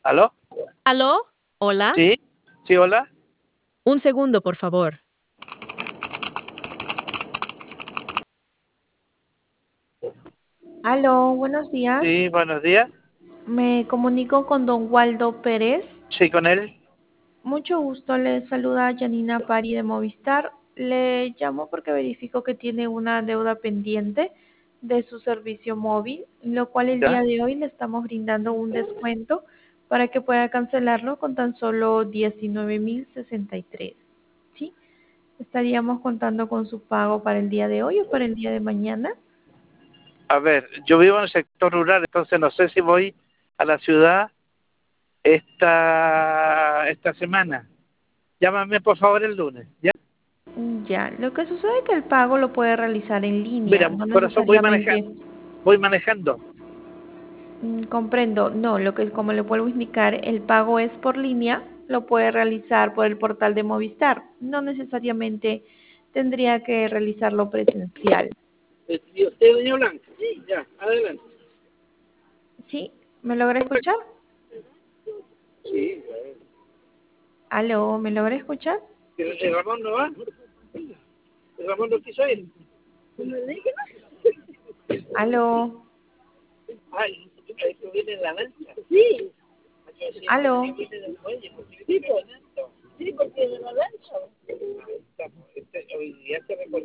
¿Aló? ¿Aló? ¿Hola? ¿Sí? ¿Sí, hola? Un segundo, por favor. Aló, buenos días. Sí, buenos días. Me comunico con don Waldo Pérez. Sí, con él. Mucho gusto, le saluda Janina Pari de Movistar. Le llamo porque verifico que tiene una deuda pendiente de su servicio móvil, lo cual el ¿Ya? día de hoy le estamos brindando un descuento para que pueda cancelarlo con tan solo 19.063. ¿Sí? Estaríamos contando con su pago para el día de hoy o para el día de mañana. A ver, yo vivo en el sector rural, entonces no sé si voy a la ciudad esta semana. Llámame por favor el lunes, ¿ya? Ya, lo que sucede es que el pago lo puede realizar en línea, Mira, no corazón, necesariamente. voy manejando. Comprendo. No, lo que como le vuelvo a indicar, el pago es por línea, lo puede realizar por el portal de Movistar, no necesariamente tendría que realizarlo presencial. ¿Y usted, doña Blanca? Sí, ya, adelante. ¿Sí? ¿Me logra escuchar? Sí, ¿Aló? ¿Me logra escuchar? ¿el Ramón no va? ¿El Ramón no quiso ir? ¿Aló? Ay, esto viene en la lancha. Sí. ¿Aló? Sí, porque de la lancha. Hoy día se